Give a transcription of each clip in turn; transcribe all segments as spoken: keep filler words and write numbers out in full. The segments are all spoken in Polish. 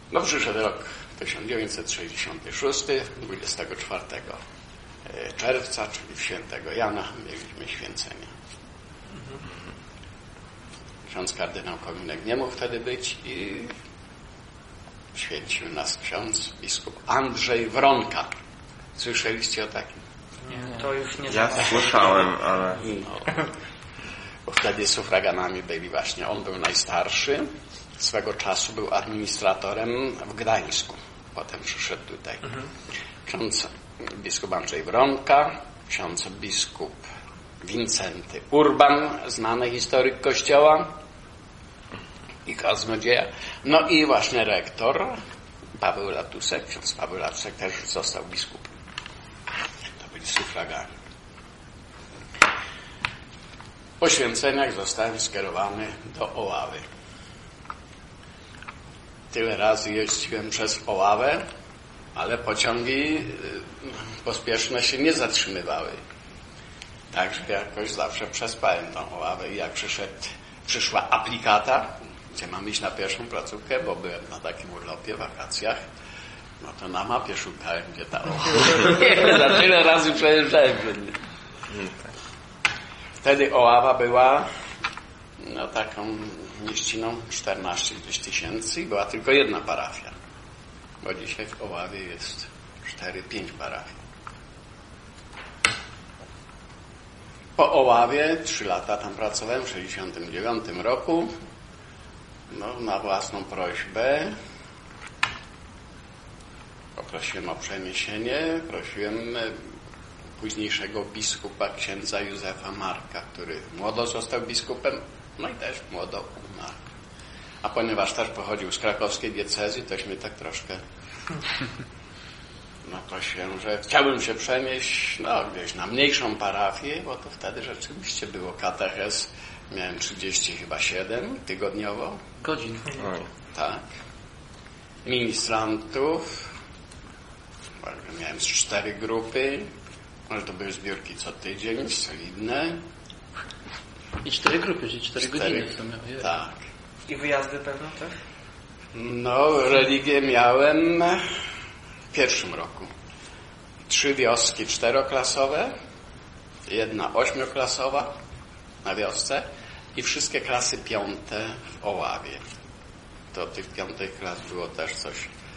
No przyszedł rok tysiąc dziewięćset sześćdziesiąty szósty, dwudziestego czwartego czerwca, czyli w świętego Jana, mieliśmy święcenie. Ksiądz kardynał Kominek nie mógł wtedy być i święcił nas ksiądz biskup Andrzej Wronka. Słyszeliście o takim? Nie, to już nie. Ja słyszałem, ale... No, bo wtedy sufraganami byli właśnie, on był najstarszy, swego czasu był administratorem w Gdańsku. Potem przyszedł tutaj. Mhm. Ksiądz biskup Andrzej Wronka, ksiądz biskup Wincenty Urban, znany historyk Kościoła i kaznodzieja. No i właśnie rektor Paweł Latusek, ksiądz Paweł Latusek też został biskupem. To byli sufragani. Po święceniach zostałem skierowany do Oławy. Tyle razy jeździłem przez Oławę, ale pociągi pospieszne się nie zatrzymywały. Także jakoś zawsze przespałem tą Oławę i jak przyszedł, przyszła aplikata, gdzie mam iść na pierwszą placówkę, bo byłem na takim urlopie, wakacjach, no to na mapie szukałem, gdzie ta Oława. Za tyle razy przejeżdżałem. Wtedy Oława była no taką mieściną czternaście tysięcy i była tylko jedna parafia. Bo dzisiaj w Oławie jest cztery pięć parafii. Po Oławie trzy lata tam pracowałem, w sześćdziesiątym dziewiątym roku. No, na własną prośbę poprosiłem o przeniesienie, prosiłem późniejszego biskupa księdza Józefa Marka, który młodo został biskupem, no i też młodo umarł. A ponieważ też pochodził z krakowskiej diecezji, tośmy tak troszkę no prosiłem, że chciałbym się przenieść no gdzieś na mniejszą parafię, bo to wtedy rzeczywiście było katechez. Miałem trzydzieści chyba siedem tygodniowo. Godzin. Tak. Ministrantów. Miałem cztery grupy. Może to były zbiórki co tydzień, solidne. I cztery grupy, czyli cztery, cztery godziny to miały. Tak. I wyjazdy pewno też? No, religię miałem w pierwszym roku. Trzy wioski czteroklasowe, jedna ośmioklasowa na wiosce i wszystkie klasy piąte w Oławie. To tych piątych klas było też coś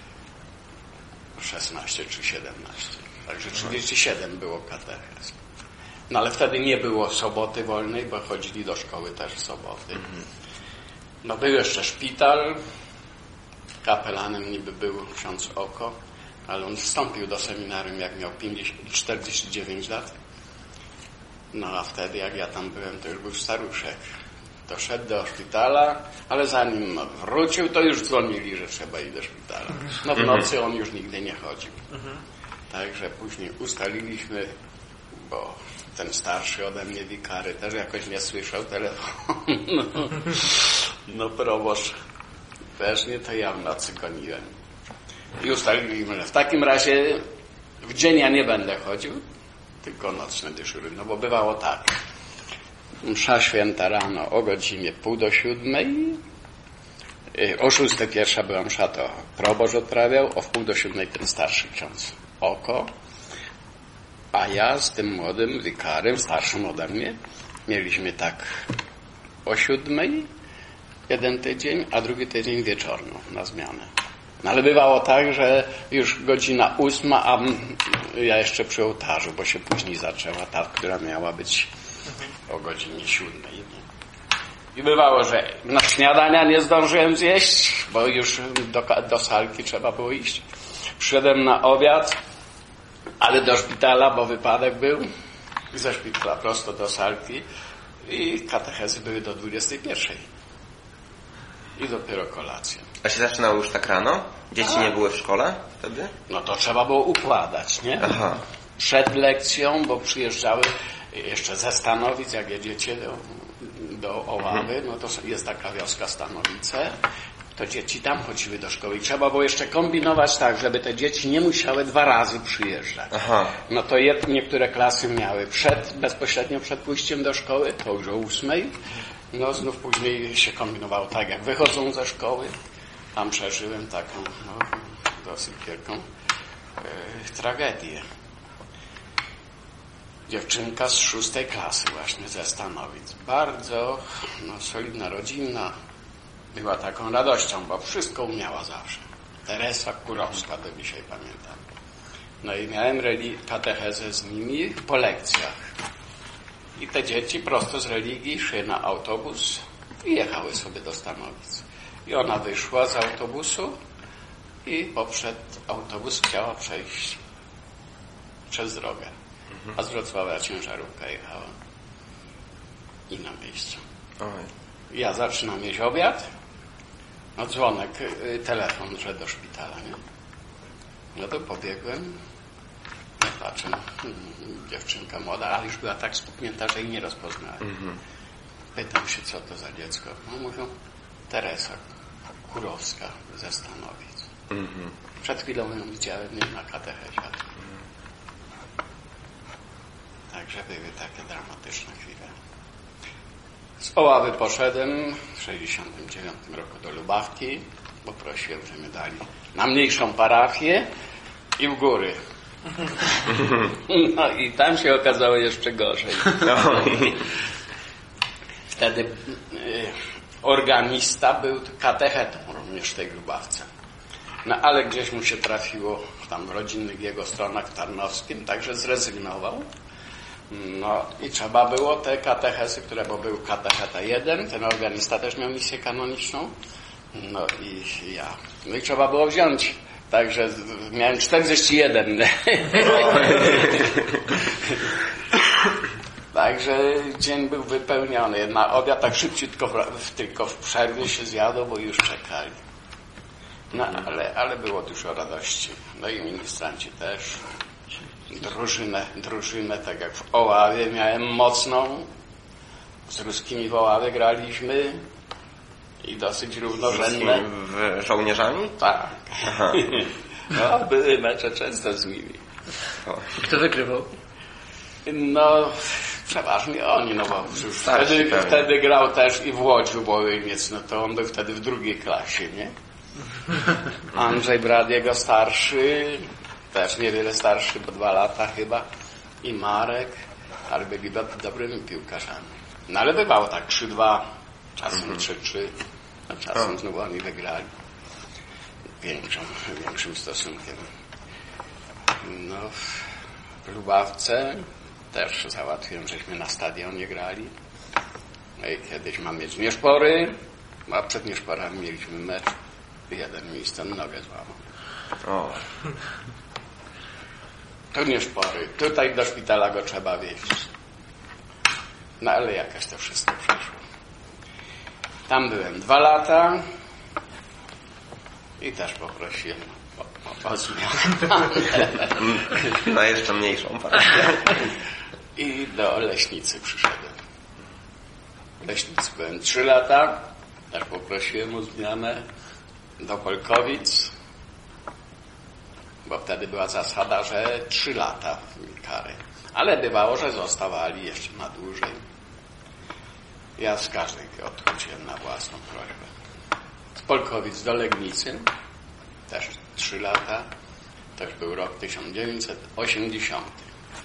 szesnaście czy siedemnaście. Także trzydzieści siedem było katechez. No ale wtedy nie było soboty wolnej, bo chodzili do szkoły też w soboty. No był jeszcze szpital. Kapelanem niby był ksiądz Oko, ale on wstąpił do seminarium jak miał pięćdziesiąt, czterdzieści dziewięć lat. No a wtedy jak ja tam byłem, to już był staruszek. To szedł do szpitala, ale zanim wrócił, to już dzwonili, że trzeba iść do szpitala. No w nocy on już nigdy nie chodził. Także później ustaliliśmy, bo ten starszy ode mnie wikary też jakoś nie słyszał telefonu. No, no proboszcz też nie, to ja w nocy goniłem. I ustaliliśmy, że w takim razie w dzień ja nie będę chodził, tylko nocne dyżury. No bo bywało tak. Msza święta rano o godzinie pół do siódmej. O szóstej pierwsza była msza, to proboszcz odprawiał, o wpół do siódmej ten starszy ksiądz Oko. A ja z tym młodym wikarym, starszym ode mnie, mieliśmy tak o siódmej jeden tydzień, a drugi tydzień wieczorną na zmianę. No ale bywało tak, że już godzina ósma, a ja jeszcze przy ołtarzu, bo się później zaczęła ta, która miała być o godzinie siódmej. I bywało, że na śniadania nie zdążyłem zjeść, bo już do, do salki trzeba było iść. Przyszedłem na obiad, ale do szpitala, bo wypadek był. Ze szpitala prosto do salki i katechezy były do dwudziestej pierwszej. I dopiero kolacja. A się zaczynało już tak rano? Dzieci A. nie były w szkole wtedy? No to trzeba było układać, nie? Aha. Przed lekcją, bo przyjeżdżały jeszcze ze Stanowic, jak jedziecie do, do Oławy, mhm. no to jest taka wioska Stanowice, to dzieci tam chodziły do szkoły i trzeba było jeszcze kombinować tak, żeby te dzieci nie musiały dwa razy przyjeżdżać. Aha. No to jed, niektóre klasy miały przed, bezpośrednio przed pójściem do szkoły, to już o ósmej. No znów później się kombinowało tak, jak wychodzą ze szkoły, tam przeżyłem taką no, dosyć wielką e, tragedię. Dziewczynka z szóstej klasy właśnie ze Stanowic. Bardzo no, solidna, rodzinna. Była taką radością, bo wszystko umiała zawsze. Teresa Kurowska, do dzisiaj pamiętam. No i miałem reli- katechezę z nimi po lekcjach. I te dzieci prosto z religii szły na autobus i jechały sobie do Stanowic. I ona wyszła z autobusu i poprzed autobus chciała przejść przez drogę. A z Wrocławia ciężarówka jechała. I na miejscu. Oj. Ja zaczynam jeść obiad. No dzwonek, telefon, że do szpitala, nie? No to pobiegłem. No patrzę, dziewczynka młoda, ale już była tak spuchnięta, że jej nie rozpoznałem. Mm-hmm. Pytam się, co to za dziecko. No mówią, Teresa Kurowska ze Stanowic. Mm-hmm. Przed chwilą ją widziałem nie, na katechezie. Mm. Także były takie dramatyczne chwile. Z Oławy poszedłem w sześćdziesiątym dziewiątym roku do Lubawki, bo prosiłem, że mi dali na mniejszą parafię i w góry. No i tam się okazało jeszcze gorzej. Wtedy y, organista był katechetą również w tej Lubawce. No ale gdzieś mu się trafiło tam w rodzinnych jego stronach tarnowskim, także zrezygnował. No i trzeba było te katechezy, które, bo był katecheta jeden, ten organista też miał misję kanoniczną, no i ja. No i trzeba było wziąć, także miałem czterdzieści jeden. Także dzień był wypełniony. Na obiad tak szybciutko tylko w przerwie się zjadło, bo już czekali. No ale, ale było dużo radości. No i ministranci też. Drużynę, drużynę, tak jak w Oławie miałem mocną. Z ruskimi w Oławie graliśmy i dosyć równorzędne. Z żołnierzami? Tak. No, były mecze często z nimi. Kto wygrywał? No, przeważnie oni, no bo już wtedy, wtedy grał też i w Łodziu Wołyniec, no to on był wtedy w drugiej klasie, nie? Andrzej, brat jego starszy, też niewiele starszy, po dwa lata chyba, i Marek, ale byli do, dobrymi piłkarzami. No ale bywało tak trzy dwa, czasem trzy trzy, a czasem znowu oni wygrali większą, większym stosunkiem. No, w Lubawce też załatwiłem, żeśmy na stadionie grali. No i kiedyś mam mieć nieszpory, a przed nieszporami mieliśmy mecz. Jeden mi stąd nogę złamał. O. To nieszpory. Tutaj do szpitala go trzeba wieźć. No ale jakaś to wszystko przeszło. Tam byłem dwa lata i też poprosiłem o, o, o zmianę. Na jeszcze mniejszą parafię. I do Leśnicy przyszedłem. W Leśnicy byłem trzy lata, też poprosiłem o zmianę do Polkowic, bo wtedy była zasada, że trzy lata kary. Ale bywało, że zostawali jeszcze na dłużej. Ja z każdej odchodziłem na własną prośbę. Z Polkowic do Legnicy, też trzy lata, też był rok tysiąc dziewięćset osiemdziesiąty.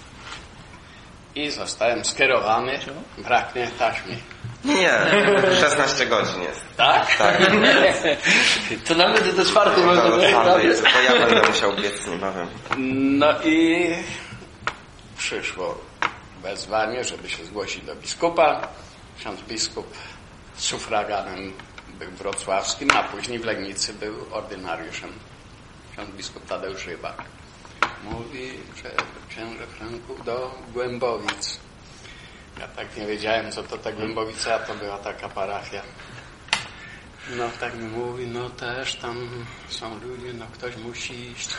I zostałem skierowany, braknie taśmy. Nie, szesnaście godzin jest. Tak? Tak. To nawet do czwartej można To, było. to ja będę musiał biec niebawem. No i przyszło wezwanie, żeby się zgłosić do biskupa. Ksiądz biskup z sufraganem był wrocławskim, a później w Legnicy był ordynariuszem. Ksiądz biskup Tadeusz Rybak. Mówi, że księże Franku do Głębowic. Ja tak nie wiedziałem, co to ta Głębowica, a to była taka parafia. No tak mi mówi, no też tam są ludzie, no ktoś musi iść.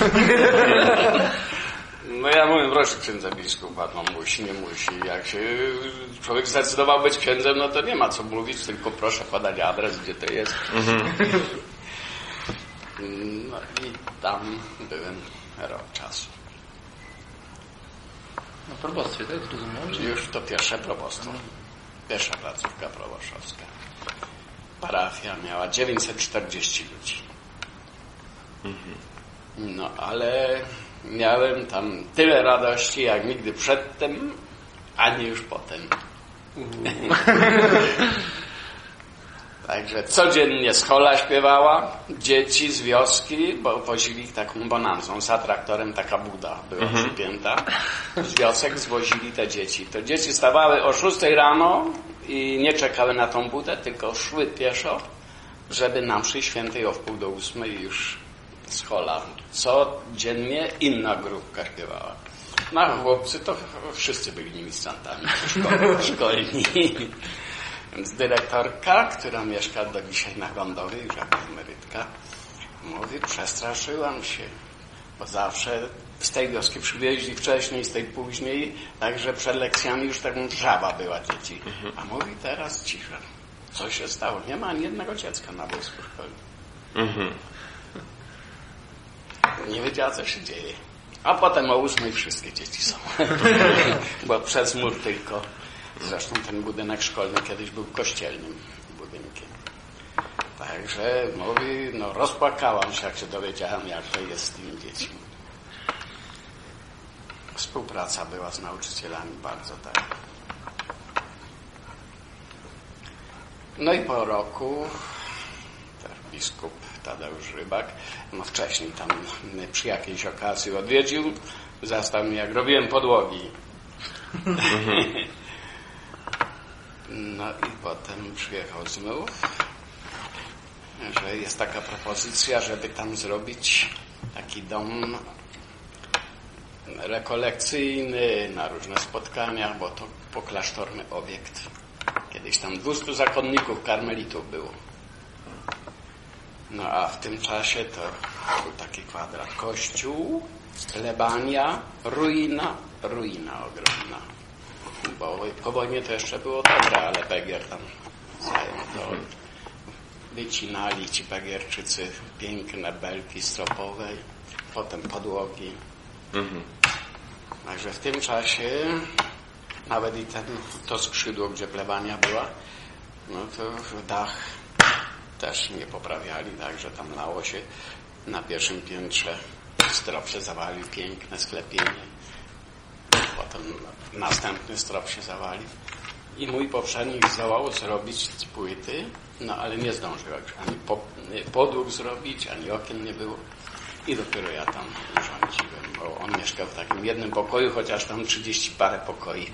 No ja mówię, proszę księdza biskupa, no musi, nie musi. Jak się człowiek zdecydował być księdzem, no to nie ma co mówić, tylko proszę podać adres, gdzie to jest. Mhm. No i tam byłem rok czasu. Na probostwie, tak? Rozumiem? Już to pierwsze probostwo. Pierwsza placówka proboszczowska. parafia miała dziewięćset czterdzieści ludzi. No ale miałem tam tyle radości jak nigdy przedtem, a nie już potem. Także codziennie schola śpiewała, dzieci z wioski, bo wozili taką bonanzą, za traktorem taka buda była mhm. przypięta. Z wiosek zwozili te dzieci. To dzieci stawały o szóstej rano i nie czekały na tą budę, tylko szły pieszo, żeby na mszy świętej o wpół do ósmej już schola. Codziennie inna grupka śpiewała. No a chłopcy to wszyscy byli ministrantami szkolni. Więc dyrektorka, która mieszka do dzisiaj na Gondowie, już jako emerytka, mówi, przestraszyłam się, bo zawsze z tej wioski przywieźli wcześniej, z tej później, także przed lekcjami już taką żaba była dzieci. A mówi, teraz cisza. Co się stało? Nie ma ani jednego dziecka na wózku szkolnym. Mhm. Nie wiedziała, co się dzieje. A potem o ósmej wszystkie dzieci są. Bo przez mur tylko. Zresztą ten budynek szkolny kiedyś był kościelnym budynkiem. Także mówi, no rozpłakałam się, jak się dowiedziałam, jak to jest z tymi dziećmi. Współpraca była z nauczycielami bardzo tak. No i po roku biskup Tadeusz Rybak, no wcześniej tam przy jakiejś okazji odwiedził, zastał mnie, jak robiłem podłogi. No i potem przyjechał znów, że jest taka propozycja, żeby tam zrobić taki dom rekolekcyjny na różne spotkania, bo to poklasztorny obiekt. Kiedyś tam dwustu zakonników karmelitów było. No a w tym czasie to był taki kwadrat. Kościół, plebania, ruina, ruina ogromna. Bo po wojnie to jeszcze było dobre, ale Begier tam zajął to. Wycinali ci Begierczycy piękne belki stropowe, potem podłogi. Mhm. Także w tym czasie nawet i ten, to skrzydło, gdzie plebania była, no to dach też nie poprawiali, także tam lało się. Na pierwszym piętrze strop się zawalił, piękne sklepienie. Potem następny strop się zawalił. I mój poprzednik zdołał zrobić płyty, no ale nie zdążył ani podłóg zrobić, ani okien nie było. I dopiero ja tam urządziłem, bo on mieszkał w takim jednym pokoju, chociaż tam trzydzieści parę pokoi.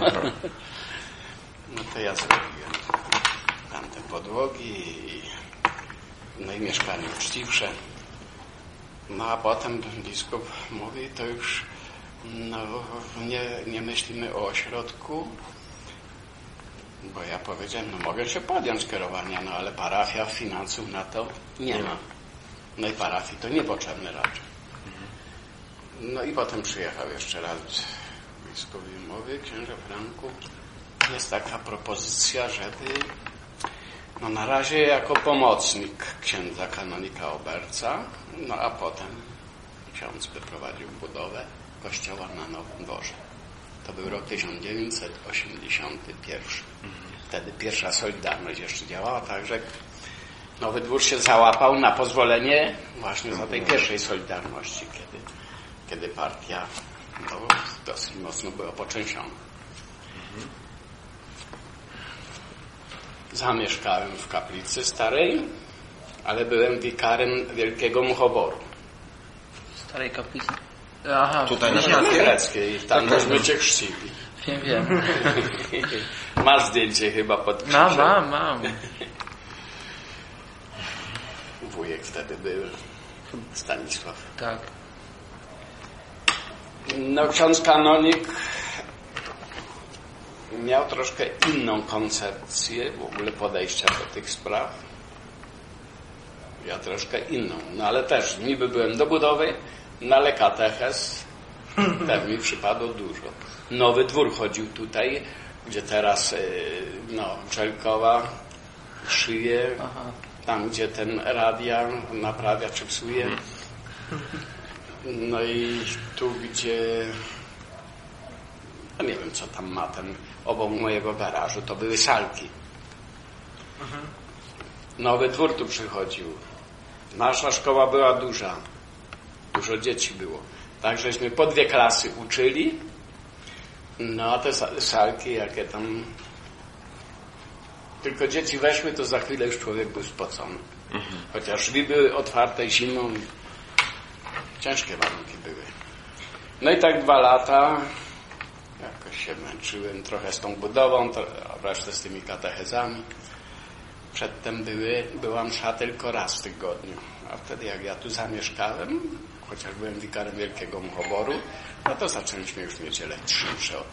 No to ja zrobiłem tamte podłogi, no i mieszkanie uczciwsze. No a potem biskup mówi, to już no, nie, nie myślimy o ośrodku, bo ja powiedziałem, no mogę się podjąć kierowania, no ale parafia finansów na to nie ma. No i parafii to niepotrzebne raczej. No i potem przyjechał jeszcze raz biskup i mówi, księże Franku, jest taka propozycja, żeby no na razie jako pomocnik księdza kanonika Oberca, no a potem ksiądz wyprowadził budowę kościoła na Nowym Dworze. To był rok tysiąc dziewięćset osiemdziesiąty pierwszy. Wtedy pierwsza Solidarność jeszcze działała, także Nowy Dwór się załapał na pozwolenie właśnie za tej pierwszej Solidarności, kiedy, kiedy partia no, dosyć mocno była poczęsiona. Zamieszkałem w kaplicy starej, ale byłem wikarym Wielkiego Muchoboru. Starej kaplicy? Aha, tutaj na Greckiej. Tam myśmy cię chrzcili. Wiem, wiem. Masz zdjęcie chyba pod krzyżem. Mam, mam, mam. Wujek wtedy był Stanisław. Tak. No ksiądz kanonik miał troszkę inną koncepcję w ogóle podejścia do tych spraw. Ja troszkę inną. No ale też niby byłem do budowy, no ale katechez też mi przypadło dużo. Nowy Dwór chodził tutaj, gdzie teraz no, Czelkowa szyje, aha, tam gdzie ten radia naprawia czy psuje. No i tu gdzie no nie wiem co tam ma ten obok mojego garażu, to były salki. Nowy Dwór tu przychodził. Nasza szkoła była duża. Dużo dzieci było. Tak, żeśmy po dwie klasy uczyli. No a te salki, jakie tam... Tylko dzieci weszły, to za chwilę już człowiek był spocony. Mhm. Chociaż drzwi były otwarte zimą. Ciężkie warunki były. No i tak dwa lata... Jakoś się męczyłem trochę z tą budową, a resztę z tymi katechezami. Przedtem były, była msza tylko raz w tygodniu. A wtedy jak ja tu zamieszkałem, chociaż byłem wikarem Wielkiego Muchoboru, no to zaczęliśmy już niedzielę trzy msze